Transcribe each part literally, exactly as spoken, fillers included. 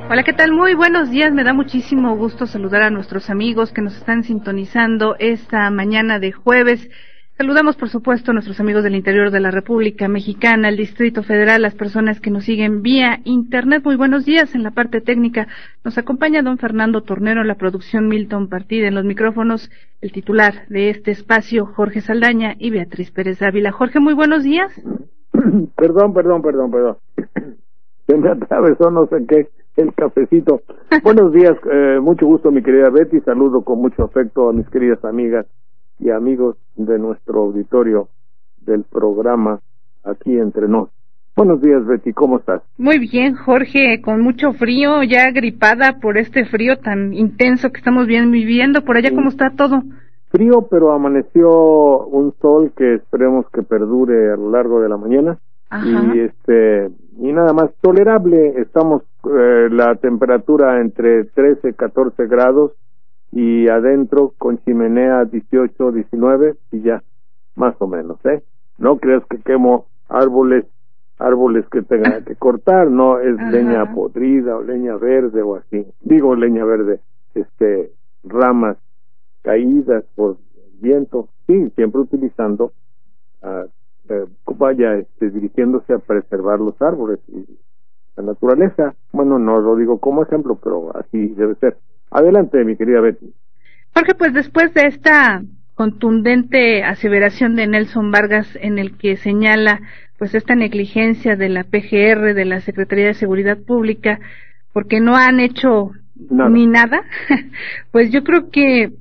Hola, ¿qué tal? Muy buenos días. Me da muchísimo gusto saludar a nuestros amigos que nos están sintonizando esta mañana de jueves. Saludamos, por supuesto, a nuestros amigos del interior de la República Mexicana, el Distrito Federal, las personas que nos siguen vía Internet. Muy buenos días. En la parte técnica nos acompaña don Fernando Tornero, en la producción Milton Partida, en los micrófonos el titular de este espacio, Jorge Saldaña, y Beatriz Pérez Ávila. Jorge, muy buenos días. Perdón, perdón, perdón, perdón. Se me atravesó no sé qué, el cafecito. Buenos días, eh, mucho gusto, mi querida Betty. Saludo con mucho afecto a mis queridas amigas y amigos de nuestro auditorio del programa Aquí Entre Nos. Buenos días, Betty, ¿cómo estás? Muy bien, Jorge, con mucho frío, ya gripada por este frío tan intenso que estamos bien viviendo. Por allá, ¿cómo está todo? Frío, pero amaneció un sol que esperemos que perdure a lo largo de la mañana. Ajá. Y este y nada más tolerable. Estamos eh, la temperatura entre trece, catorce grados y adentro con chimenea dieciocho, diecinueve y ya, más o menos, ¿eh? No creas que quemo árboles, árboles que tenga que cortar, no es Ajá. leña podrida o leña verde o así. Digo leña verde, este, ramas caídas por viento, sí, siempre utilizando, uh, eh, vaya, este, dirigiéndose a preservar los árboles y la naturaleza. Bueno, no lo digo como ejemplo, pero así debe ser. Adelante, mi querida Betty. Jorge, pues después de esta contundente aseveración de Nelson Vargas en el que señala pues esta negligencia de la P G R, de la Secretaría de Seguridad Pública, porque no han hecho nada. ni nada, pues yo creo que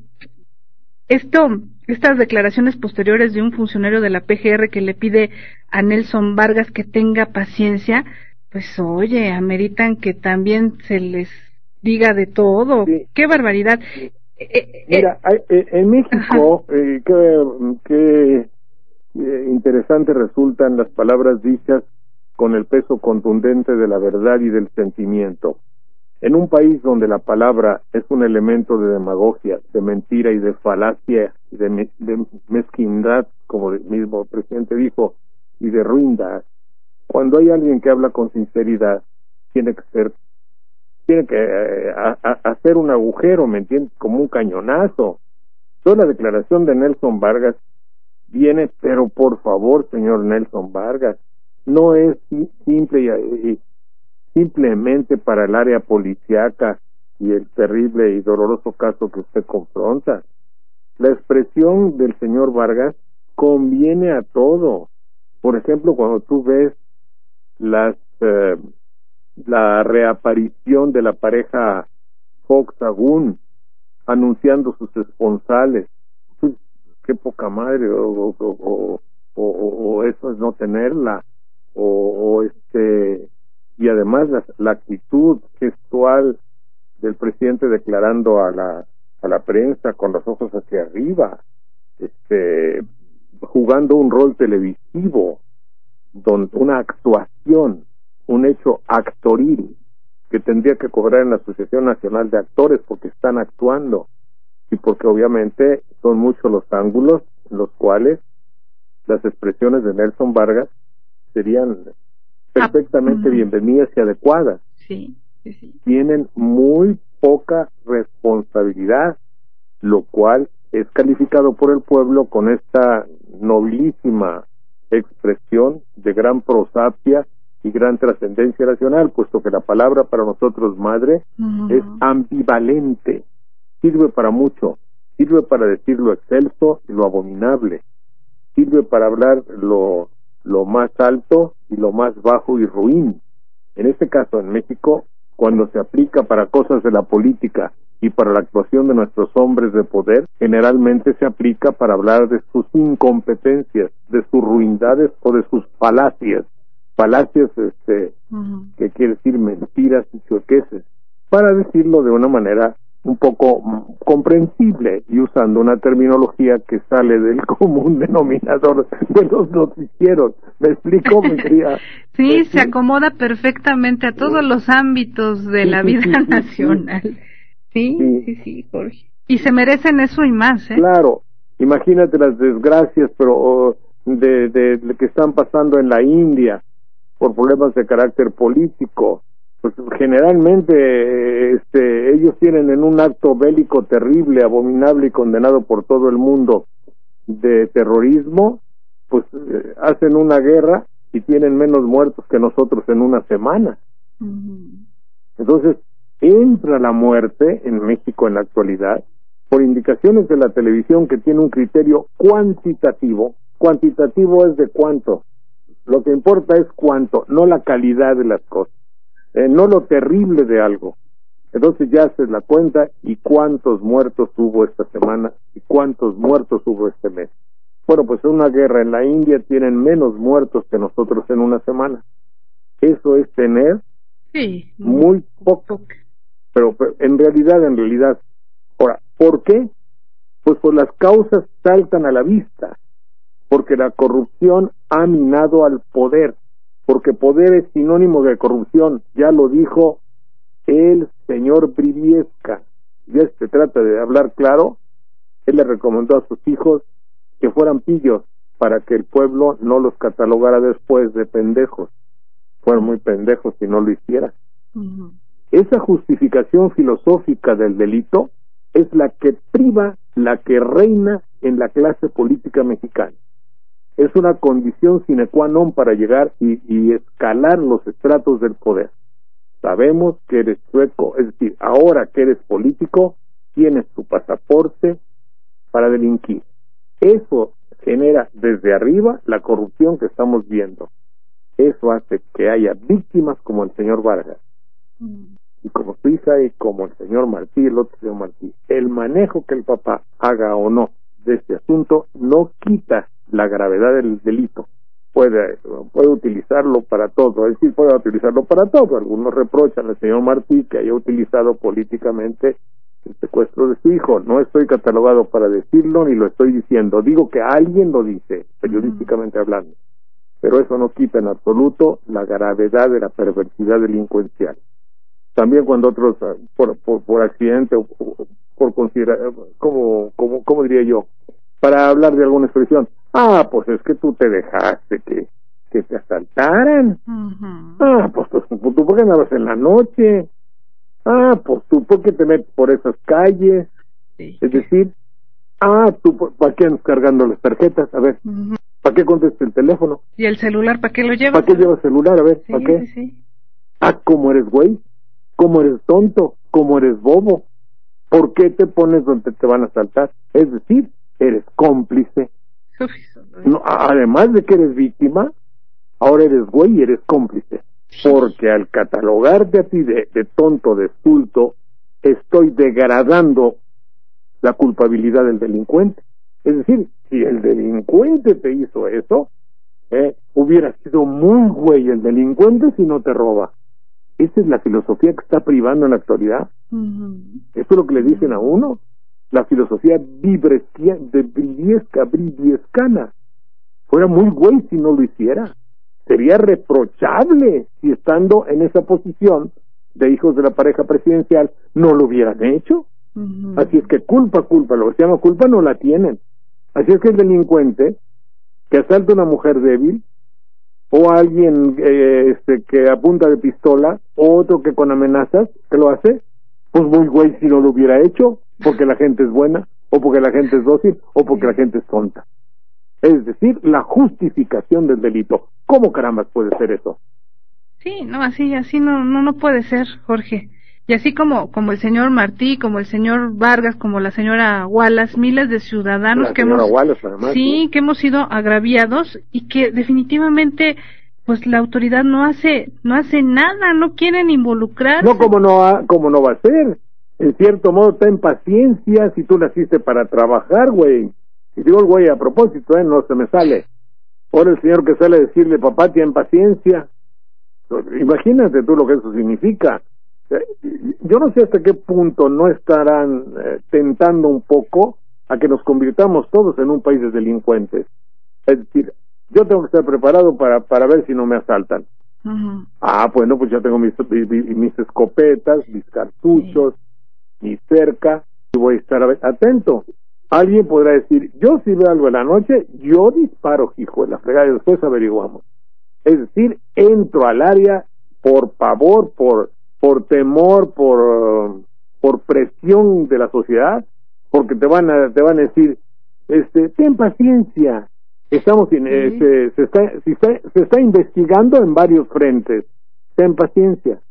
esto, estas declaraciones posteriores de un funcionario de la P G R que le pide a Nelson Vargas que tenga paciencia, pues oye, ameritan que también se les diga de todo. Sí. ¡Qué barbaridad! Sí. Eh, Mira, eh, en México, eh, qué, qué eh, interesante resultan las palabras dichas con el peso contundente de la verdad y del sentimiento. En un país donde la palabra es un elemento de demagogia, de mentira y de falacia, y de, me, de mezquindad, como el mismo presidente dijo, y de ruindad, cuando hay alguien que habla con sinceridad, tiene que ser, tiene que eh, a, a hacer un agujero, ¿me entiendes? Como un cañonazo. Toda la declaración de Nelson Vargas viene, pero por favor, señor Nelson Vargas, no es simple y, y simplemente para el área policíaca y el terrible y doloroso caso que usted confronta. La expresión del señor Vargas conviene a todo. Por ejemplo, cuando tú ves las eh, la reaparición de la pareja Fox Agún anunciando sus esponsales, pues, qué poca madre, o, o, o, o, o eso es no tenerla, o, o este y además la, la actitud gestual del presidente declarando a la a la prensa con los ojos hacia arriba, este jugando un rol televisivo, donde una actuación, un hecho actoril que tendría que cobrar en la Asociación Nacional de Actores porque están actuando y porque obviamente son muchos los ángulos en los cuales las expresiones de Nelson Vargas serían perfectamente bienvenidas y adecuadas. Sí, sí, sí. Tienen muy poca responsabilidad, lo cual es calificado por el pueblo con esta nobilísima expresión de gran prosapia y gran trascendencia nacional, puesto que la palabra para nosotros madre uh-huh. es ambivalente, sirve para mucho, sirve para decir lo excelso y lo abominable, sirve para hablar lo lo más alto y lo más bajo y ruin. En este caso, en México, cuando se aplica para cosas de la política y para la actuación de nuestros hombres de poder, generalmente se aplica para hablar de sus incompetencias, de sus ruindades o de sus falacias. Falacias, este, uh-huh. que quiere decir mentiras y chuequeces, para decirlo de una manera un poco comprensible y usando una terminología que sale del común denominador de los noticieros. ¿Me explico, mi querida? Sí, se acomoda perfectamente a todos los ámbitos de la vida sí, sí, sí, nacional. Sí, sí, sí, sí, Jorge. Y se merecen eso y más, ¿eh? Claro. Imagínate las desgracias, pero oh, de, de, de que están pasando en la India por problemas de carácter político. pues generalmente este, ellos tienen en un acto bélico terrible, abominable y condenado por todo el mundo de terrorismo, pues eh, hacen una guerra y tienen menos muertos que nosotros en una semana. Uh-huh. Entonces, entra la muerte en México en la actualidad por indicaciones de la televisión que tiene un criterio cuantitativo. Cuantitativo es de cuánto. Lo que importa es cuánto, no la calidad de las cosas, eh, no lo terrible de algo. Entonces ya haces la cuenta y cuántos muertos hubo esta semana y cuántos muertos hubo este mes. Bueno, pues en una guerra en la India tienen menos muertos que nosotros en una semana. Eso es tener sí, muy poco. Pero, pero en realidad, en realidad, ahora, ¿por qué? Pues por las causas saltan a la vista, porque la corrupción ha minado al poder, porque poder es sinónimo de corrupción, ya lo dijo el señor Briviesca, ya se trata de hablar claro. Él le recomendó a sus hijos que fueran pillos para que el pueblo no los catalogara después de pendejos, fueron muy pendejos si no lo hicieran. Uh-huh. Esa justificación filosófica del delito es la que priva, la que reina en la clase política mexicana. Es una condición sine qua non para llegar y, y escalar los estratos del poder. Sabemos que eres sueco, es decir, ahora que eres político, tienes tu pasaporte para delinquir. Eso genera desde arriba la corrupción que estamos viendo. Eso hace que haya víctimas como el señor Vargas, mm. y como su hija y como el señor Martí, el otro señor Martí. El manejo que el papá haga o no de este asunto no quita la gravedad del delito. Puede, puede utilizarlo para todo, es decir, puede utilizarlo para todo. Algunos reprochan al señor Martí que haya utilizado políticamente el secuestro de su hijo. No estoy catalogado para decirlo ni lo estoy diciendo. Digo que alguien lo dice, periodísticamente hablando. Pero eso no quita en absoluto la gravedad de la perversidad delincuencial. También cuando otros, por, por, por accidente o por, por considerar, como, como, ¿cómo diría yo? Para hablar de alguna expresión, ah, pues es que tú te dejaste que, que te asaltaran. Uh-huh. Ah, pues, pues tú por qué andabas en la noche. Ah, pues tú por qué te metes por esas calles. Sí. Es decir, ah, tú ¿para qué andas cargando las tarjetas? A ver. Uh-huh. ¿Para qué contestas el teléfono? ¿Y el celular para qué lo llevas? ¿Para qué llevas celular? A ver, sí, ¿para qué? Sí, sí. Ah, ¿cómo eres güey? ¿Cómo eres tonto? ¿Cómo eres bobo? ¿Por qué te pones donde te van a asaltar? Es decir, eres cómplice. No, además de que eres víctima, ahora eres güey y eres cómplice. Porque al catalogarte a ti de, de tonto, de estulto, estoy degradando la culpabilidad del delincuente. Es decir, si el delincuente te hizo eso, eh, hubiera sido muy güey el delincuente si no te roba. Esa es la filosofía que está privando en la actualidad. Uh-huh. Eso es lo que le dicen a uno. La filosofía vibresquia, de briviesca, briviescana. Fuera muy güey si no lo hiciera. Sería reprochable si estando en esa posición de hijos de la pareja presidencial no lo hubieran hecho. Uh-huh. Así es que culpa, culpa, lo que se llama culpa no la tienen. Así es que el delincuente que asalta a una mujer débil, o alguien eh, este que apunta de pistola, o otro que con amenazas, que lo hace, pues muy güey si no lo hubiera hecho, porque la gente es buena, o porque la gente es dócil, o porque la gente es tonta. Es decir, la justificación del delito. ¿Cómo carambas puede ser eso? Sí, no, así, así no, no, no puede ser, Jorge. Y así como, como el señor Martí, como el señor Vargas, como la señora Wallace, miles de ciudadanos la que hemos, Wallace, además, sí, ¿no? que hemos sido agraviados y que definitivamente, pues la autoridad no hace, no hace nada, no quieren involucrarse. No, como no, ha, como no va a ser. En cierto modo, ten paciencia si tú naciste para trabajar, güey. Y digo, güey, a propósito, eh, no se me sale. Ahora el señor que sale a decirle, papá, ten paciencia. Imagínate tú lo que eso significa. Yo no sé hasta qué punto no estarán eh, tentando un poco a que nos convirtamos todos en un país de delincuentes. Es decir, yo tengo que estar preparado para para ver si no me asaltan. Uh-huh. Ah, bueno, pues ya tengo mis, mis, mis escopetas, mis cartuchos, sí. mi cerca, y voy a estar atento. Alguien podrá decir, yo si veo algo en la noche, yo disparo, hijo de la fregada, y después averiguamos. Es decir, entro al área por pavor, por por temor, por por presión de la sociedad, porque te van a te van a decir, este, ten paciencia, estamos en, sí. este, se está se está se está investigando en varios frentes, ten paciencia.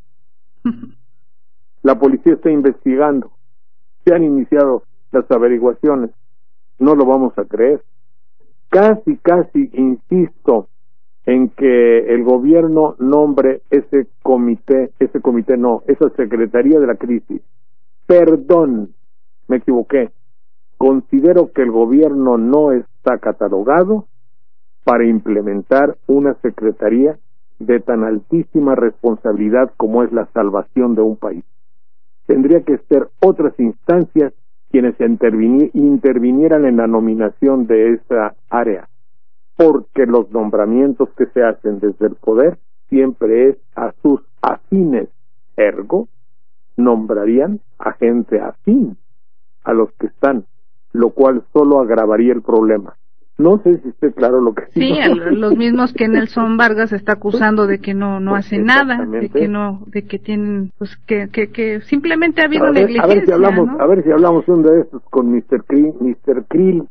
La policía está investigando, se han iniciado las averiguaciones, no lo vamos a creer. Casi, casi insisto en que el gobierno nombre ese comité, ese comité no, esa Secretaría de la Crisis. Perdón, me equivoqué. Considero que el gobierno no está catalogado para implementar una secretaría de tan altísima responsabilidad como es la salvación de un país. Tendría que ser otras instancias quienes intervini- intervinieran en la nominación de esa área, porque los nombramientos que se hacen desde el poder siempre es a sus afines, ergo, nombrarían a gente afín a los que están, lo cual solo agravaría el problema. No sé si esté claro lo que sí. Sí, el, los mismos que Nelson Vargas está acusando de que no no hace nada, de que no, de que tienen, pues que que, que simplemente ha habido a ver, negligencia. A ver si hablamos, ¿no? a ver si hablamos un de estos con mister Krill, mister Krill.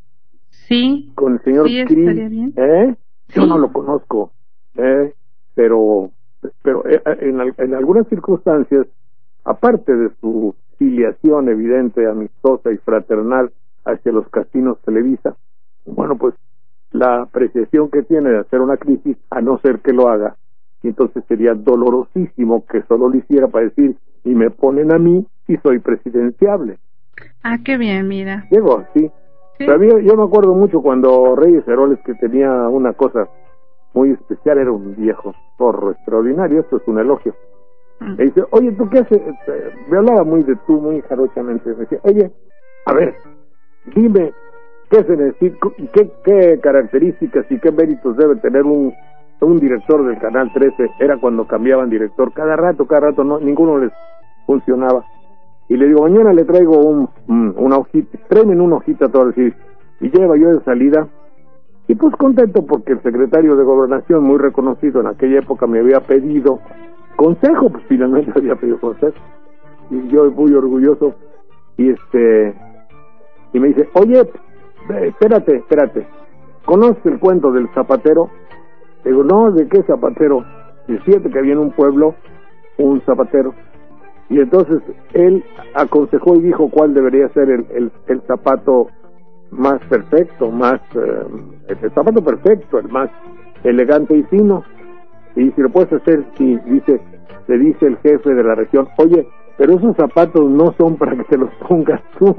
Sí. Con el señor sí, Krill, estaría bien. ¿eh? Yo sí. no lo conozco, eh, pero pero eh, en, en algunas circunstancias, aparte de su filiación evidente, amistosa y fraternal hacia los casinos Televisa, bueno, pues la apreciación que tiene de hacer una crisis, a no ser que lo haga, y entonces sería dolorosísimo que solo lo hiciera para decir, y me ponen a mí y soy presidenciable. Ah, qué bien, mira. Diego, sí. sí. Pero a mí, yo me acuerdo mucho cuando Reyes Heroles, que tenía una cosa muy especial, era un viejo zorro extraordinario, esto es un elogio. Mm. Me dice, oye, ¿tú qué haces? Me hablaba muy de tú, muy jarochamente. Me decía, oye, a ver, dime, ¿qué se necesita y qué, qué características y qué méritos debe tener un un director del Canal trece? Era cuando cambiaban director, cada rato, cada rato, no, ninguno les funcionaba. Y le digo, mañana le traigo un, una hojita, tráeme una hojita todo así, y lleva yo de salida, y pues contento porque el secretario de Gobernación, muy reconocido en aquella época, me había pedido consejo, pues finalmente había pedido consejo, y yo muy orgulloso, y este, y me dice, oye, espérate, espérate, ¿conoces el cuento del zapatero? Digo, no, ¿de qué zapatero? Y fíjate que había en un pueblo un zapatero, y entonces él aconsejó y dijo cuál debería ser el, el, el zapato más perfecto, más eh, el zapato perfecto, el más elegante y fino, y si lo puedes hacer, sí, dice, le dice el jefe de la región, oye, pero esos zapatos no son para que te los pongas tú.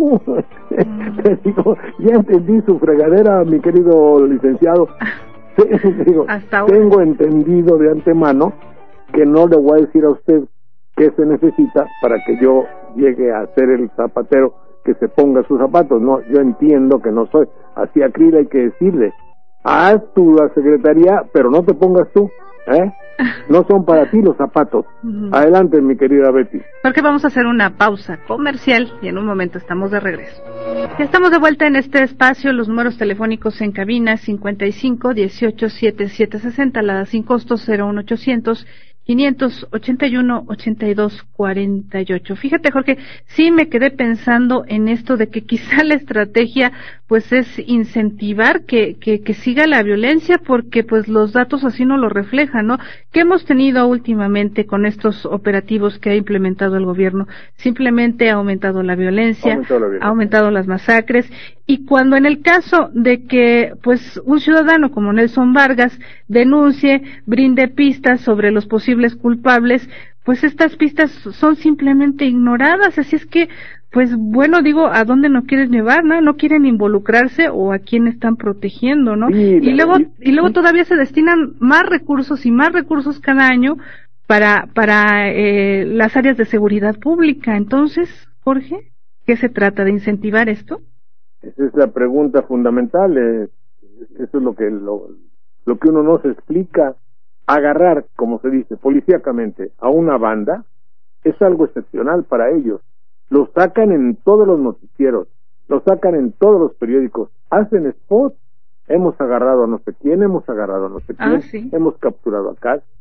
Mm. Te digo, ya entendí su fregadera, mi querido licenciado. Digo, tengo entendido de antemano que no le voy a decir a usted qué se necesita para que yo llegue a ser el zapatero que se ponga sus zapatos. No, yo entiendo que no soy. Así a Krill hay que decirle, haz tú la secretaría, pero no te pongas tú, ¿eh? No son para ti los zapatos. Uh-huh. Adelante, mi querida Betty. Porque vamos a hacer una pausa comercial y en un momento estamos de regreso. Ya estamos de vuelta en este espacio. Los números telefónicos en cabina cincuenta y cinco, dieciocho, setenta y siete sesenta, la sin costo cero uno ochocientos, quinientos ochenta y uno, ochenta y dos cuarenta y ocho. Fíjate, Jorge, sí me quedé pensando en esto de que quizá la estrategia pues es incentivar que, que, que siga la violencia, porque pues los datos así no lo reflejan, ¿no? ¿Qué hemos tenido últimamente con estos operativos que ha implementado el gobierno? Simplemente ha aumentado la violencia, aumentado la violencia. ha aumentado las masacres, y cuando en el caso de que pues un ciudadano como Nelson Vargas denuncie, brinde pistas sobre los posibles culpables, pues estas pistas son simplemente ignoradas. Así es que, pues bueno, digo, ¿a dónde nos quieren llevar, no? No quieren involucrarse, o a quién están protegiendo, ¿no? Sí, y luego y luego todavía se destinan más recursos y más recursos cada año para para eh, las áreas de seguridad pública. Entonces, Jorge, ¿qué se trata? ¿De incentivar esto? Esa es la pregunta fundamental. Eh, eso es lo que lo, lo que uno no se explica. Agarrar, como se dice, policíacamente a una banda es algo excepcional para ellos. Lo sacan en todos los noticieros, lo sacan en todos los periódicos, hacen spot, hemos agarrado a no sé quién, hemos agarrado a no sé quién, ah, sí. hemos capturado acá,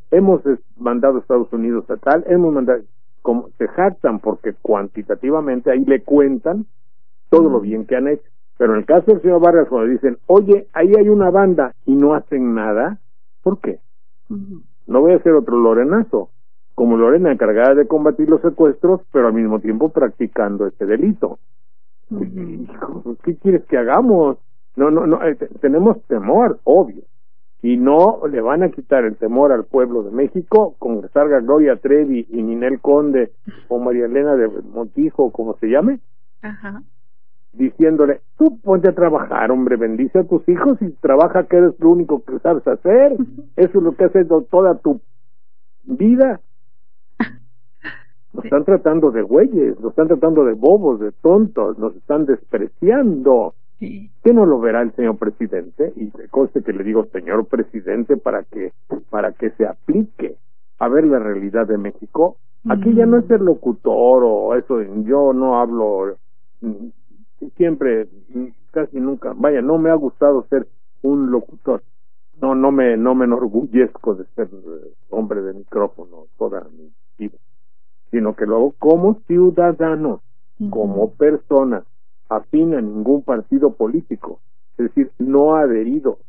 hemos mandado a Estados Unidos a tal, hemos mandado, como se jactan porque cuantitativamente ahí le cuentan todo lo bien que han hecho. Pero en el caso del señor Vargas, cuando dicen, oye, ahí hay una banda y no hacen nada, ¿por qué? Uh-huh. No voy a hacer otro Lorenazo, como Lorena encargada de combatir los secuestros, pero al mismo tiempo practicando este delito. Uh-huh. Hijo, ¿qué quieres que hagamos? No, no, no, eh, tenemos temor, obvio, y no le van a quitar el temor al pueblo de México con que salga Gloria Trevi y Ninel Conde o María Elena de Montijo, como se llame. Ajá. Diciéndole, tú ponte a trabajar, hombre, bendice a tus hijos y trabaja, que eres lo único que sabes hacer. Eso es lo que has hecho toda tu vida. Nos están tratando de güeyes, nos están tratando de bobos, de tontos, nos están despreciando. Sí. ¿Qué no lo verá el señor presidente? Y me conste que le digo señor presidente para que para que se aplique a ver la realidad de México. Aquí ya no es ser locutor o eso, yo no hablo... siempre, casi nunca, vaya, no me ha gustado ser un locutor, no no me no me enorgullezco de ser hombre de micrófono toda mi vida, sino que lo hago como ciudadano, uh-huh. como persona, afín a ningún partido político, es decir, no adherido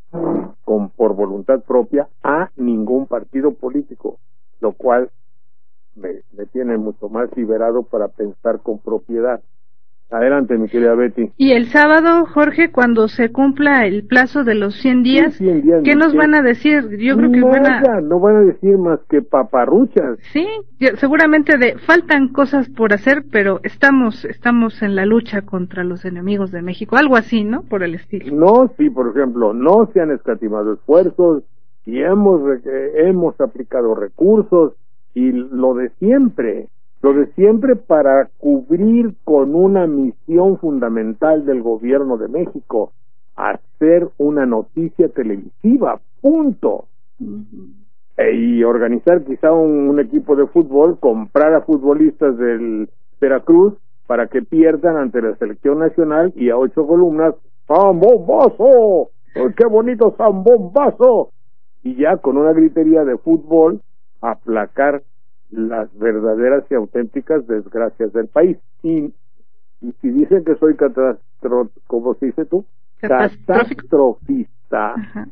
con por voluntad propia a ningún partido político, lo cual me, me tiene mucho más liberado para pensar con propiedad. Adelante, mi querida Betty. Y el sábado, Jorge, cuando se cumpla el plazo de los cien días, sí, cien días ¿qué nos van a decir? Yo creo que Nada, van a... no van a decir más que paparruchas. Sí, seguramente de faltan cosas por hacer, pero estamos estamos en la lucha contra los enemigos de México, algo así, ¿no? Por el estilo. No, sí, por ejemplo, no se han escatimado esfuerzos y hemos eh, hemos aplicado recursos y lo de siempre. Lo de siempre para cubrir con una misión fundamental del gobierno de México, hacer una noticia televisiva, punto. Uh-huh. E, y organizar quizá un, un equipo de fútbol, comprar a futbolistas del Veracruz para que pierdan ante la selección nacional y a ocho columnas, ¡Zambombazo! ¡Qué bonito Zambombazo! Y ya con una gritería de fútbol, aplacar las verdaderas y auténticas desgracias del país. Y, y si dicen que soy catastro, ¿cómo se dice tú? Catastrofista,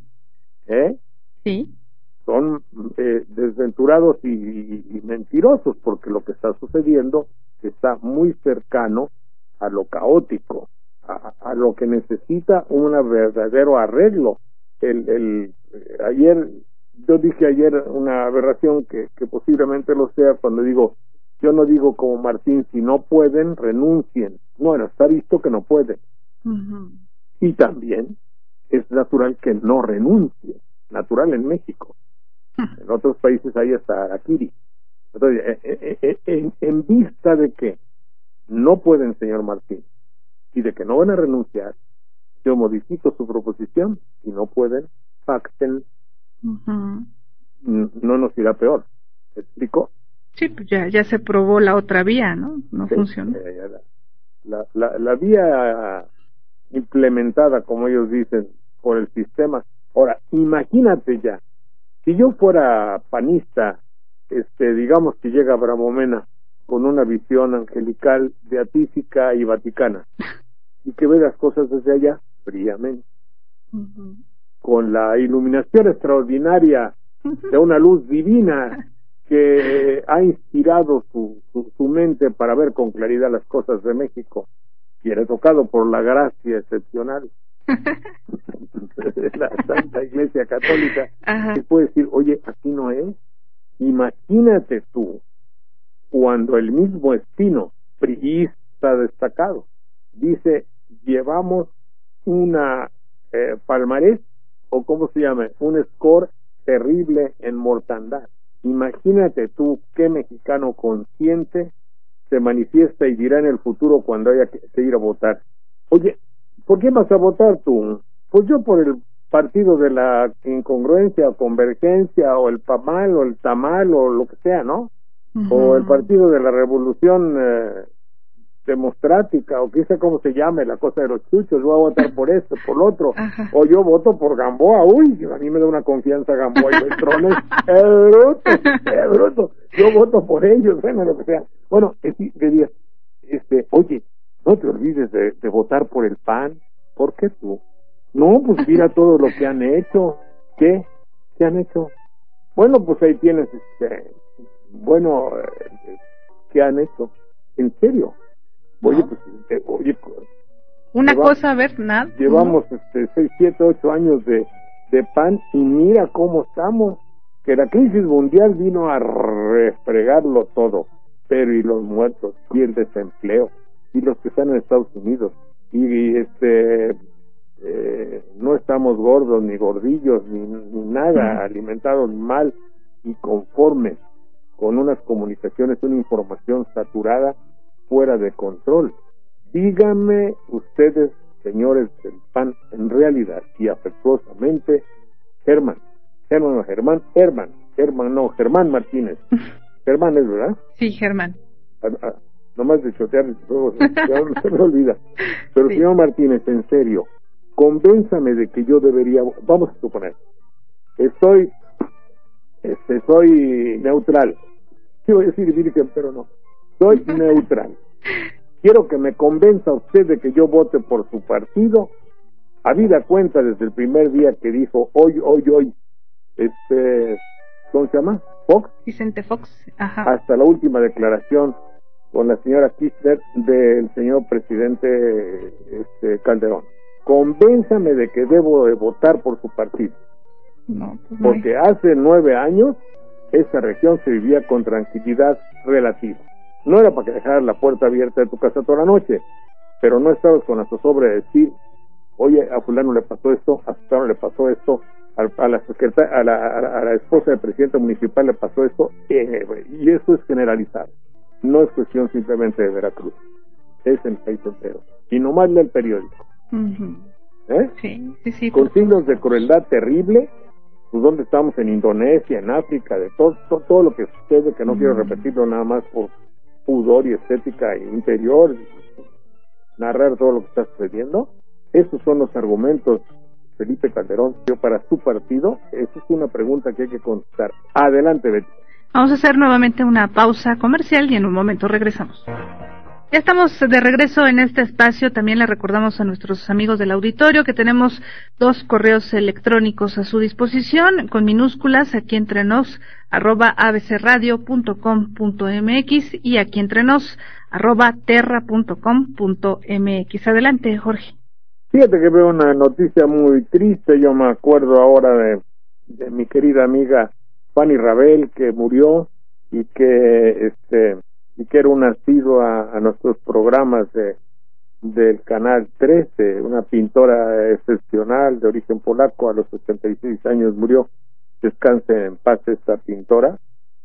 ¿eh? Sí. Son eh, desventurados y, y, y mentirosos, porque lo que está sucediendo está muy cercano a lo caótico, a, a lo que necesita un verdadero arreglo. El, el eh, ayer Yo dije ayer una aberración que, que posiblemente lo sea cuando digo, yo no digo como Martín, si no pueden, renuncien. Bueno, está visto que no pueden. Uh-huh. Y también es natural que no renuncie, natural en México. Uh-huh. En otros países hay hasta Araquiri. Entonces, en, en, en, en vista de que no pueden, señor Martín, y de que no van a renunciar, yo modifico su proposición, si no pueden, pacten. Uh-huh. No nos irá peor. ¿Me explico? Sí, pues ya ya se probó la otra vía, ¿no? No sí, funcionó. Eh, la, la, la vía implementada, como ellos dicen, por el sistema. Ahora, imagínate ya, si yo fuera panista, este, digamos que llega Bramomena con una visión angelical, beatífica y vaticana, y que ve las cosas desde allá, fríamente. Uh-huh. Con la iluminación extraordinaria de una luz divina que ha inspirado su, su, su mente para ver con claridad las cosas de México, y era tocado por la gracia excepcional de la Santa Iglesia Católica, que puede decir, oye, así no es. Imagínate tú, cuando el mismo Espino, priista destacado, dice, llevamos una eh, palmarés, o cómo se llama, un score terrible en mortandad. Imagínate tú qué mexicano consciente se manifiesta y dirá en el futuro cuando haya que, que ir a votar. Oye, ¿por qué vas a votar tú? Pues yo por el partido de la incongruencia o convergencia, o el PAMAL o el TAMAL o lo que sea, ¿no? Uh-huh. O el partido de la revolución eh, democrática, o quizá cómo se llame la cosa de los chuchos, voy a votar por esto, por lo otro, Ajá. o yo voto por Gamboa, uy, a mí me da una confianza Gamboa y Beltrones, ¡eh, bruto, eh, bruto! Yo voto por ellos, bueno, lo que sea. Bueno, es decir, este, oye, no te olvides de, de votar por el P A N. ¿Por qué tú? No, pues mira todo lo que han hecho. ¿Qué? ¿Qué han hecho? Bueno, pues ahí tienes, este, bueno, eh, ¿qué han hecho? ¿En serio? Oye, no. pues, eh, oye, una lleva, cosa, a ver, nada. Llevamos, ¿no? este, seis, siete, ocho años de, de P A N y mira cómo estamos. Que la crisis mundial vino a refregarlo todo. Pero y los muertos, y el desempleo, y los que están en Estados Unidos, y, y este, eh, no estamos gordos, ni gordillos, ni, ni nada, alimentados mal y conformes, con unas comunicaciones, una información saturada, fuera de control. Díganme ustedes, señores del P A N, en realidad y afectuosamente, Germán, Germán, Germán, Germán, Germán, no, Germán Martínez. Germán es, ¿verdad? Sí, Germán. Ah, ah, nomás de chotear luego se, se me olvida. Pero sí. Señor Martínez, en serio, convénzame de que yo debería, vamos a suponer, estoy, este, soy neutral. Sí voy a decir virgen, pero no. Soy neutral. Quiero que me convenza usted de que yo vote por su partido, habida cuenta desde el primer día que dijo hoy, hoy, hoy, este, ¿cómo se llama? Fox. Vicente Fox. Ajá. Hasta la última declaración con la señora Kirchner del señor presidente este, Calderón. Convénzame de que debo de votar por su partido. No, pues no. Porque hace nueve años esa región se vivía con tranquilidad relativa. No era para que dejaras la puerta abierta de tu casa toda la noche, pero no estabas con la zozobra de decir, oye, a fulano le pasó esto, a fulano le pasó esto, a, a la secretaria, a la, a, la, a la esposa del presidente municipal le pasó esto, eh, y eso es generalizado. No es cuestión simplemente de Veracruz, es el país entero. Y no más el periódico. Uh-huh. ¿Eh? Sí, sí, sí. Con signos de crueldad terrible, pues donde estamos en Indonesia, en África, de todo, todo, todo lo que sucede, que no uh-huh. quiero repetirlo nada más por pudor y estética interior, narrar todo lo que está sucediendo. Esos son los argumentos, Felipe Calderón, yo para su partido. Esa es una pregunta que hay que contestar. Adelante, Betty. Vamos a hacer nuevamente una pausa comercial y en un momento regresamos. Ya estamos de regreso en este espacio. También le recordamos a nuestros amigos del auditorio que tenemos dos correos electrónicos a su disposición, con minúsculas, aquí entre nos, arroba abcradio punto com punto mx y aquí entre nos, arroba terra punto com punto mx. Adelante, Jorge. Fíjate que veo una noticia muy triste. Yo me acuerdo ahora de, de mi querida amiga Fanny Rabel, que murió y que este y que era una asidua a, a nuestros programas de del Canal trece, una pintora excepcional de origen polaco. A los ochenta y seis años murió. Descanse en paz esta pintora,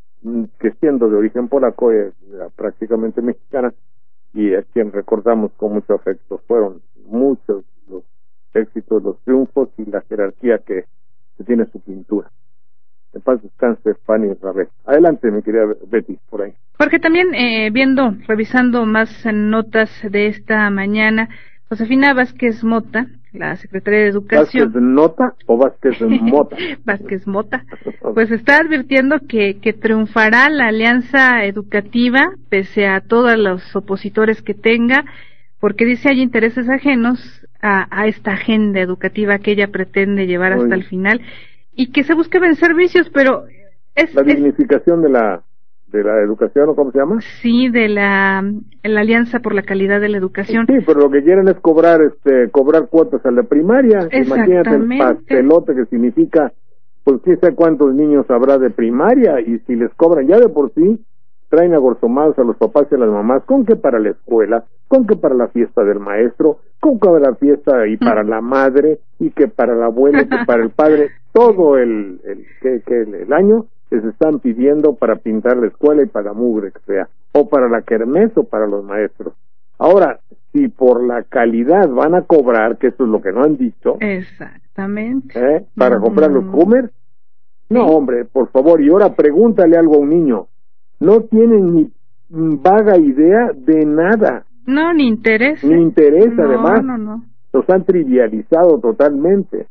que siendo de origen polaco era prácticamente mexicana, y a quien recordamos con mucho afecto. Fueron muchos los éxitos, los triunfos y la jerarquía que, que tiene su pintura. En paz descanse Fanny Rabel. Adelante, mi querida Betty, por ahí. Jorge, también eh, viendo, revisando más notas de esta mañana, Josefina Vázquez Mota, la secretaria de Educación. ¿Vázquez Nota o Vázquez Mota? Vázquez Mota. Pues está advirtiendo que, que triunfará la alianza educativa, pese a todos los opositores que tenga, porque dice hay intereses ajenos a, a esta agenda educativa que ella pretende llevar hasta Oye. el final, y que se busque vencer vicios, pero es... La dignificación es, de la de la educación, ¿o cómo se llama? Sí, de la, la Alianza por la Calidad de la Educación. Sí, pero lo que quieren es cobrar este cobrar cuotas a la primaria. Imagínate el pastelote que significa, pues quién sabe cuántos niños habrá de primaria, y si les cobran ya de por sí, traen agorzomados a los papás y a las mamás, con que para la escuela, con que para la fiesta del maestro, con que para la fiesta y para la madre, y que para la abuela, y que para el padre, todo el, el, que, que el, el año les están pidiendo para pintar la escuela y para la mugre que sea, o para la kermés o para los maestros. Ahora, si por la calidad van a cobrar, que eso es lo que no han dicho. Exactamente. ¿eh? Para mm. comprar los Hummers, no, sí. Hombre, por favor, y ahora pregúntale algo a un niño. No tienen ni vaga idea de nada. No, ni interés. Ni interés, no, además. No, no, Los han trivializado totalmente.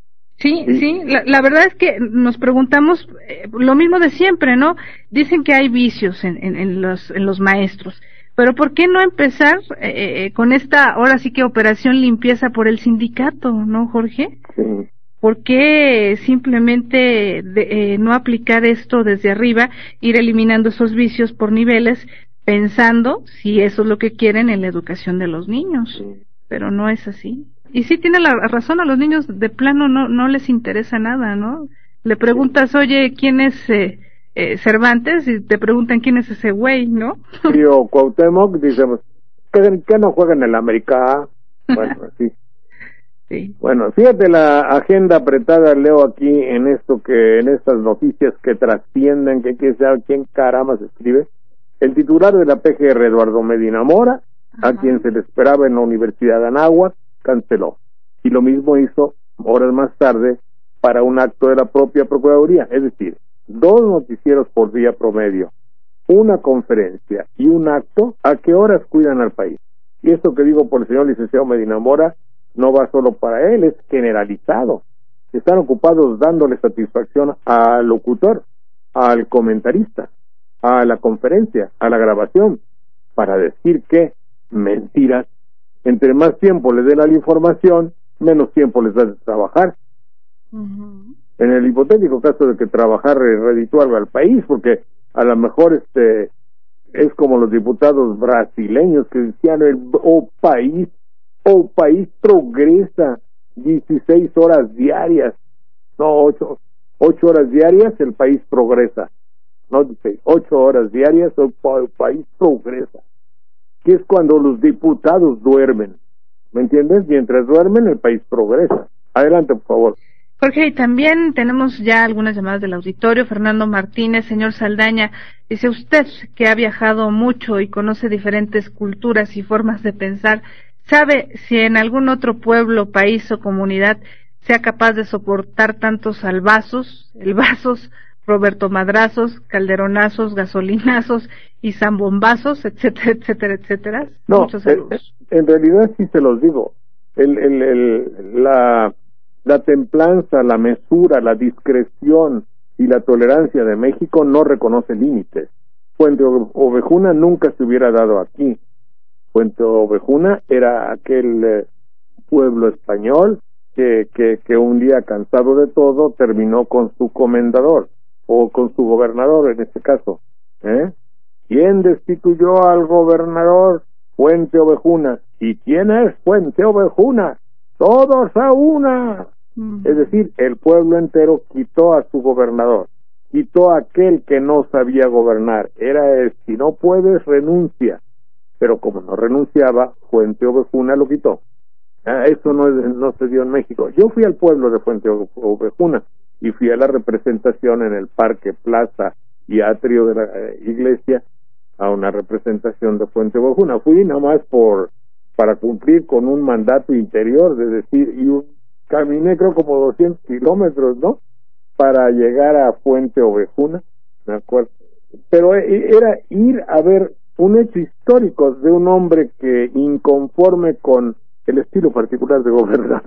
Sí, sí, sí la, la verdad es que nos preguntamos eh, lo mismo de siempre, ¿no? Dicen que hay vicios en, en, en los en los maestros, pero ¿por qué no empezar eh, con esta, ahora sí que operación limpieza por el sindicato, ¿no, Jorge? Sí. ¿Por qué simplemente de, eh, no aplicar esto desde arriba, ir eliminando esos vicios por niveles, pensando si eso es lo que quieren en la educación de los niños? Sí. Pero no es así. Y sí tiene la razón, a los niños de plano no no les interesa nada, ¿no? Le preguntas, oye, ¿quién es eh, eh, Cervantes? Y te preguntan quién es ese güey, ¿no? Sí, o Cuauhtémoc, decimos, ¿qué, qué no juegan en la América? Bueno, así. Sí. Bueno, fíjate la agenda apretada, leo aquí en esto que, en estas noticias que trascienden, que quién sabe quién caramba se escribe. El titular de la P G R, Eduardo Medina Mora, Ajá. a quien se le esperaba en la Universidad de Anáhuac, canceló. Y lo mismo hizo horas más tarde para un acto de la propia Procuraduría, es decir, dos noticieros por día promedio, una conferencia y un acto. ¿A qué horas cuidan al país? Y esto que digo por el señor licenciado Medina Mora no va solo para él, es generalizado. Están ocupados dándole satisfacción al locutor, al comentarista, a la conferencia, a la grabación, para decir que mentiras. Entre más tiempo les den a la información, menos tiempo les da de trabajar. Uh-huh. En el hipotético caso de que trabajar redituable al país, porque a lo mejor este es como los diputados brasileños que decían el oh país, oh país progresa, dieciséis horas diarias, no ocho, ocho horas diarias el país progresa, no dieciséis, ocho horas diarias el país progresa. Que es cuando los diputados duermen, ¿me entiendes? Mientras duermen el país progresa. Adelante, por favor. Jorge, y también tenemos ya algunas llamadas del auditorio. Fernando Martínez, señor Saldaña, dice usted que ha viajado mucho y conoce diferentes culturas y formas de pensar, ¿sabe si en algún otro pueblo, país o comunidad sea capaz de soportar tantos albazos, elbazos, Roberto Madrazos, Calderonazos, Gasolinazos y Zambombazos, etcétera, etcétera, etcétera? No, Muchos saludos. En, en realidad sí se los digo. El, el, el, la, la templanza, la mesura, la discreción y la tolerancia de México no reconoce límites. Puente Ovejuna nunca se hubiera dado aquí. Puente Ovejuna era aquel eh, pueblo español que, que, que un día, cansado de todo, terminó con su comendador, o con su gobernador en este caso. ¿Eh? ¿Quién destituyó al gobernador? Puente Ovejuna. ¿Y quién es Puente Ovejuna? ¡Todos a una! Mm. Es decir, el pueblo entero quitó a su gobernador, quitó a aquel que no sabía gobernar. Era el, si no puedes, renuncia. Pero como no renunciaba, Puente Ovejuna lo quitó. Ah, eso no, no se dio en México. Yo fui al pueblo de Puente Ovejuna y fui a la representación en el parque, plaza y atrio de la eh, iglesia, a una representación de Puente Ovejuna. Fui nada más por para cumplir con un mandato interior, de decir, y un, caminé creo como doscientos kilómetros, ¿no?, para llegar a Puente Ovejuna, me acuerdo. Pero era ir a ver un hecho histórico de un hombre que, inconforme con el estilo particular de gobernar.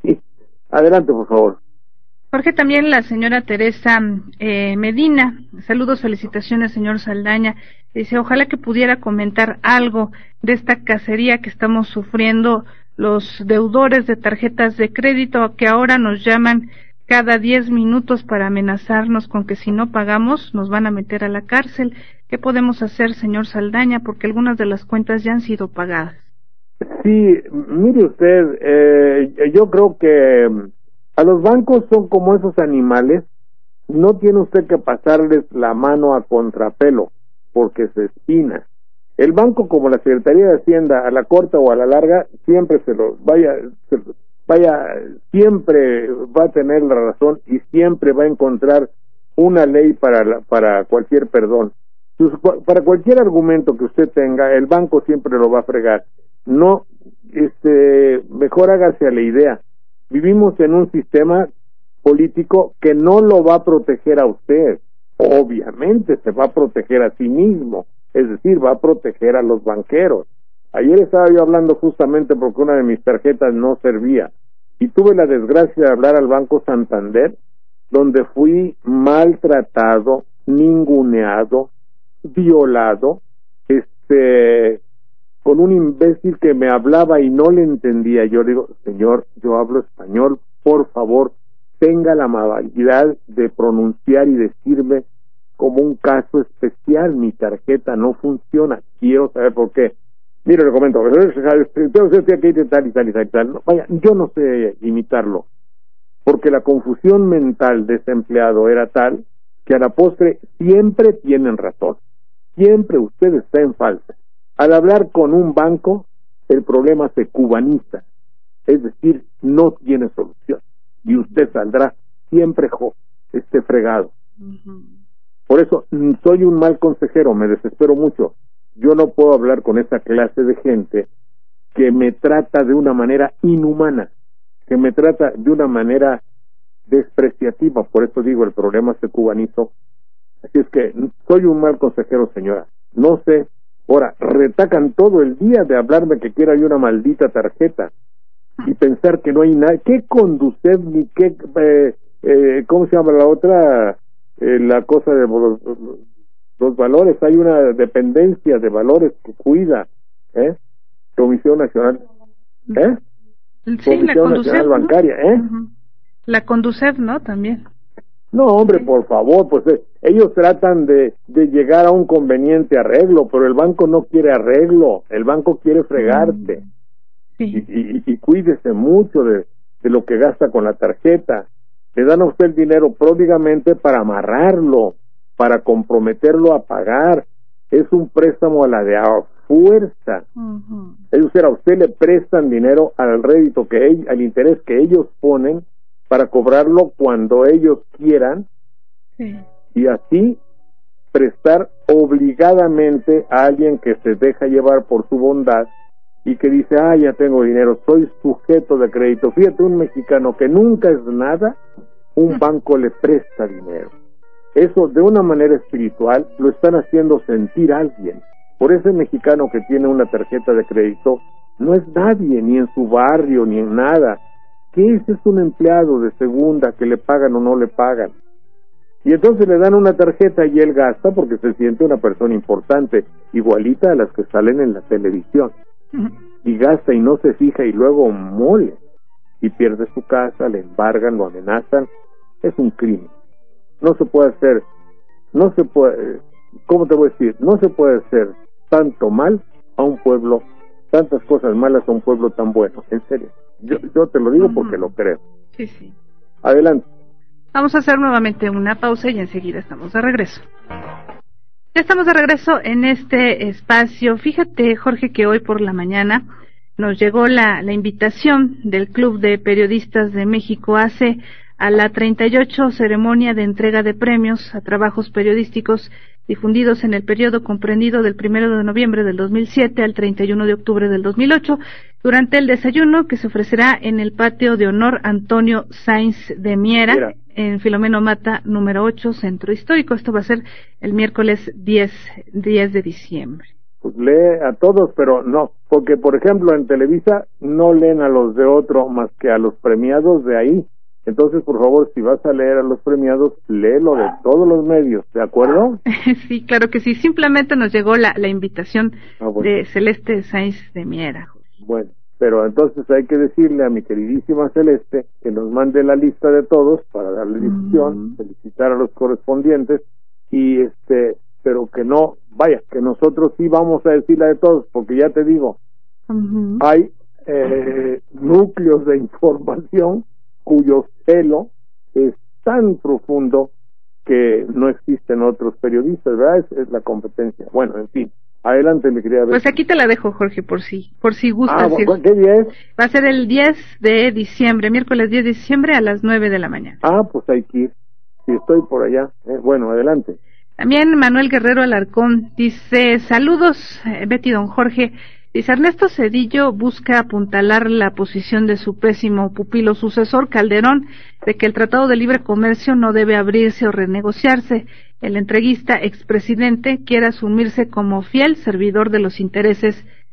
Adelante, por favor. Jorge, también la señora Teresa eh, Medina, saludos, felicitaciones, señor Saldaña. Dice, ojalá que pudiera comentar algo de esta cacería que estamos sufriendo los deudores de tarjetas de crédito, que ahora nos llaman cada diez minutos para amenazarnos con que si no pagamos nos van a meter a la cárcel. ¿Qué podemos hacer, señor Saldaña? Porque algunas de las cuentas ya han sido pagadas. Sí, mire usted, eh, yo creo que a los bancos son como esos animales, no tiene usted que pasarles la mano a contrapelo, porque se espina. El banco, como la Secretaría de Hacienda, a la corta o a la larga, siempre se lo vaya, se, vaya, siempre va a tener la razón y siempre va a encontrar una ley para la, para cualquier perdón. Para cualquier argumento que usted tenga, el banco siempre lo va a fregar. No, este, mejor hágase a la idea. Vivimos en un sistema político que no lo va a proteger a usted. Obviamente se va a proteger a sí mismo, es decir, va a proteger a los banqueros. Ayer estaba yo hablando justamente porque una de mis tarjetas no servía y tuve la desgracia de hablar al Banco Santander, donde fui maltratado, ninguneado, violado, este, con un imbécil que me hablaba y no le entendía. Yo digo, señor, yo hablo español, por favor, tenga la amabilidad de pronunciar y decirme como un caso especial, mi tarjeta no funciona, quiero saber por qué. Mire, le comento, tal y tal y tal y tal. Vaya, yo no sé imitarlo, porque la confusión mental de ese empleado era tal que a la postre siempre tienen razón, siempre usted está en falta. Al hablar con un banco, el problema se cubaniza, es decir, no tiene solución, y usted saldrá siempre jo, este fregado. Uh-huh. Por eso, soy un mal consejero, me desespero mucho. Yo no puedo hablar con esa clase de gente que me trata de una manera inhumana, que me trata de una manera despreciativa. Por eso digo, el problema se cubanizó. Así es que soy un mal consejero, señora. No sé. Ahora, retacan todo el día de hablarme que quiera yo una maldita tarjeta y pensar que no hay nada. ¿Qué Conducef ni qué, eh, eh, cómo se llama la otra, eh, la cosa de los, los valores? Hay una dependencia de valores que cuida, ¿eh? Comisión Nacional, ¿eh? Sí, Comisión la Conducef, Nacional Bancaria, ¿eh? Uh-huh. La Conducef, ¿no? También. No, hombre, por favor, pues eh, ellos tratan de, de llegar a un conveniente arreglo, pero el banco no quiere arreglo, el banco quiere fregarte. Sí. Y, y, y cuídese mucho de, de lo que gasta con la tarjeta. Le dan a usted el dinero pródigamente para amarrarlo, para comprometerlo a pagar. Es un préstamo a la de a fuerza. Uh-huh. Es decir, a usted le prestan dinero al rédito que ellos, al interés que ellos ponen, para cobrarlo cuando ellos quieran, sí. Y así prestar obligadamente a alguien que se deja llevar por su bondad y que dice, ah, ya tengo dinero, soy sujeto de crédito. Fíjate, un mexicano que nunca es nada, un banco le presta dinero. Eso de una manera espiritual lo están haciendo sentir a alguien. Por ese mexicano que tiene una tarjeta de crédito, no es nadie, ni en su barrio, ni en nada. Que ese es un empleado de segunda que le pagan o no le pagan. Y entonces le dan una tarjeta y él gasta porque se siente una persona importante, igualita a las que salen en la televisión. Y gasta y no se fija y luego mole. Y pierde su casa, le embargan, lo amenazan. Es un crimen. No se puede hacer, no se puede, ¿cómo te voy a decir? No se puede hacer tanto mal a un pueblo, tantas cosas malas a un pueblo tan bueno, en serio. Yo, yo te lo digo uh-huh. porque lo creo. Sí, sí. Adelante. Vamos a hacer nuevamente una pausa y enseguida estamos de regreso. Ya estamos de regreso en este espacio. Fíjate, Jorge, que hoy por la mañana nos llegó la, la invitación del Club de Periodistas de México hace a la treinta y ocho ceremonia de entrega de premios a trabajos periodísticos difundidos en el periodo comprendido del primero de noviembre del dos mil siete al treinta y uno de octubre del dos mil ocho, durante el desayuno que se ofrecerá en el patio de honor Antonio Sáenz de Miera, Mira. en Filomeno Mata, número ocho, Centro Histórico. Esto va a ser el miércoles diez de diciembre. Pues lee a todos, pero no, porque por ejemplo en Televisa no leen a los de otro más que a los premiados de ahí. Entonces, por favor, si vas a leer a los premiados, léelo de todos los medios, ¿de acuerdo? Sí, claro que sí. Simplemente nos llegó la, la invitación ah, bueno. de Celeste Sáenz de Miera. Bueno, pero entonces hay que decirle a mi queridísima Celeste que nos mande la lista de todos para darle difusión, mm. felicitar a los correspondientes y este, pero que no, vaya, que nosotros sí vamos a decir la de todos, porque ya te digo, uh-huh. hay eh, núcleos de información cuyo celo es tan profundo que no existen otros periodistas, ¿verdad? Es, es la competencia. Bueno, en fin, adelante, mi querida. Pues aquí te la dejo, Jorge, por si, por si gustas. Ah, bueno, ¿qué día es? Va a ser el diez de diciembre, miércoles diez de diciembre a las nueve de la mañana. Ah, pues hay que ir. Si estoy por allá. Eh, bueno, adelante. También Manuel Guerrero Alarcón dice, saludos, eh, Betty, don Jorge. Dice, Ernesto Zedillo busca apuntalar la posición de su pésimo pupilo sucesor, Calderón, de que el Tratado de Libre Comercio no debe abrirse o renegociarse. El entreguista expresidente quiere asumirse como fiel servidor de los intereses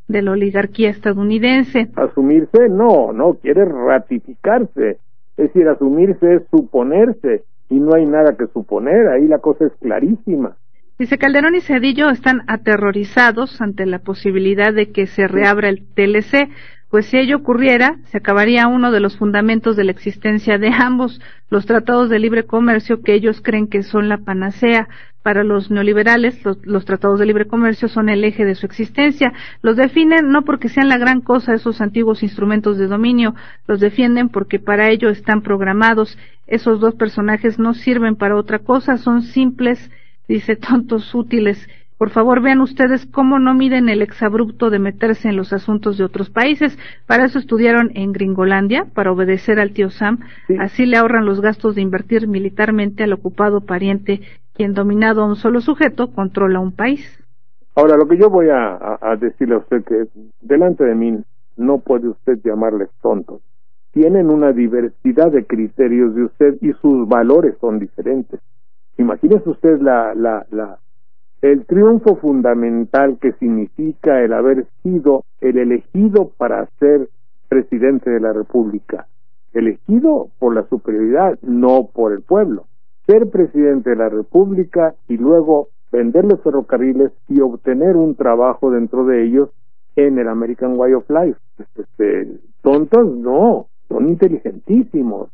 de la oligarquía estadounidense. Asumirse, no, no, quiere ratificarse. Es decir, asumirse es suponerse, y no hay nada que suponer, ahí la cosa es clarísima. Dice Calderón y Zedillo están aterrorizados ante la posibilidad de que se reabra el T L C, pues si ello ocurriera, se acabaría uno de los fundamentos de la existencia de ambos, los tratados de libre comercio que ellos creen que son la panacea. Para los neoliberales, los, los tratados de libre comercio son el eje de su existencia. Los definen no porque sean la gran cosa esos antiguos instrumentos de dominio, los defienden porque para ello están programados. Esos dos personajes no sirven para otra cosa, son simples, dice, tontos útiles. Por favor, vean ustedes cómo no miden el exabrupto de meterse en los asuntos de otros países. Para eso estudiaron en Gringolandia, para obedecer al tío Sam. Sí. Así le ahorran los gastos de invertir militarmente al ocupado pariente, quien dominado a un solo sujeto controla un país. Ahora, lo que yo voy a, a, a decirle a usted que delante de mí no puede usted llamarles tontos. Tienen una diversidad de criterios de usted y sus valores son diferentes. Imagínese usted la, la, la el triunfo fundamental que significa el haber sido el elegido para ser presidente de la República, elegido por la superioridad, no por el pueblo. Ser presidente de la República y luego vender los ferrocarriles y obtener un trabajo dentro de ellos en el American Way of Life. Este, tontos no, son inteligentísimos.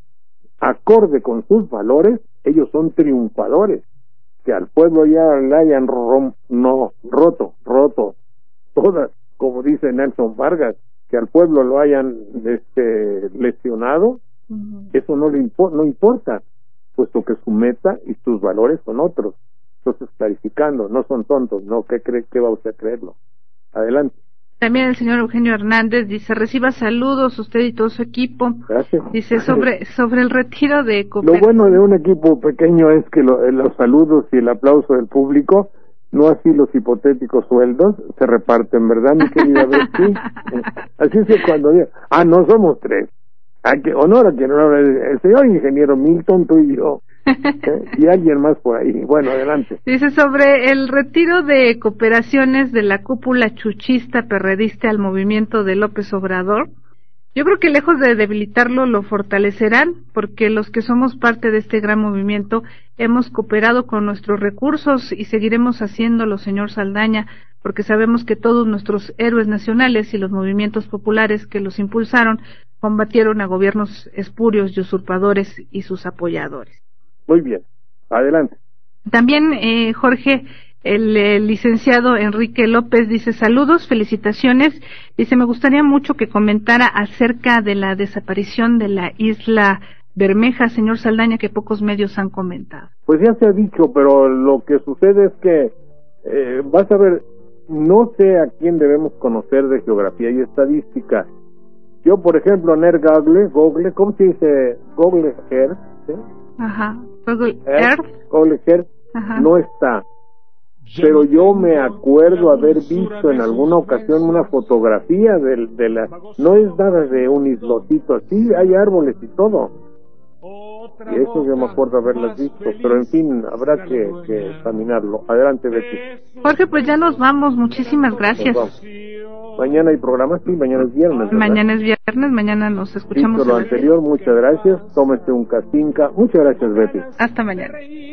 Acorde con sus valores, ellos son triunfadores. Que al pueblo ya le hayan rom, no, roto, roto, todas, como dice Nelson Vargas, que al pueblo lo hayan este, lesionado, uh-huh. Eso no le impo- no importa, puesto que su meta y sus valores son otros. Entonces, clarificando, no son tontos, ¿no? ¿Qué cree que va usted a creerlo? Adelante. También el señor Eugenio Hernández dice, reciba saludos usted y todo su equipo. Gracias. Dice, sobre sobre el retiro de cooperación. Lo bueno de un equipo pequeño es que lo, los saludos y el aplauso del público, no así los hipotéticos sueldos, se reparten, ¿verdad, mi querida Betty? Así es que cuando diga, ah, no somos tres. Hay que honor a quien honor, el señor ingeniero Milton, tú y yo. ¿Eh? Y alguien más por ahí. Bueno, adelante. Dice sobre el retiro de cooperaciones de la cúpula chuchista perredista al movimiento de López Obrador. Yo creo que lejos de debilitarlo lo fortalecerán, porque los que somos parte de este gran movimiento hemos cooperado con nuestros recursos y seguiremos haciéndolo, señor Saldaña, porque sabemos que todos nuestros héroes nacionales y los movimientos populares que los impulsaron combatieron a gobiernos espurios y usurpadores y sus apoyadores. Muy bien, adelante. También, eh, Jorge, el, el licenciado Enrique López dice, saludos, felicitaciones. Dice, me gustaría mucho que comentara acerca de la desaparición de la isla Bermeja, señor Saldaña, que pocos medios han comentado. Pues ya se ha dicho, pero lo que sucede es que, eh, vas a ver, no sé a quién debemos conocer de geografía y estadística. Yo, por ejemplo, Ner Google, Google, ¿cómo se dice? Google Earth, ¿sí? Ajá, Google Earth, Google Earth no está, pero yo me acuerdo haber visto en alguna ocasión una fotografía de, de la, no es nada de un islotito así, hay árboles y todo, y eso yo me acuerdo haberlas visto, pero en fin, habrá que, que examinarlo. Adelante, Betty. Jorge, pues ya nos vamos, muchísimas gracias. Mañana hay programa, sí, mañana es viernes, ¿verdad? Mañana es viernes, mañana nos escuchamos. Dicho lo anterior, muchas gracias, tómese un casinca, muchas gracias, Betty. Hasta mañana.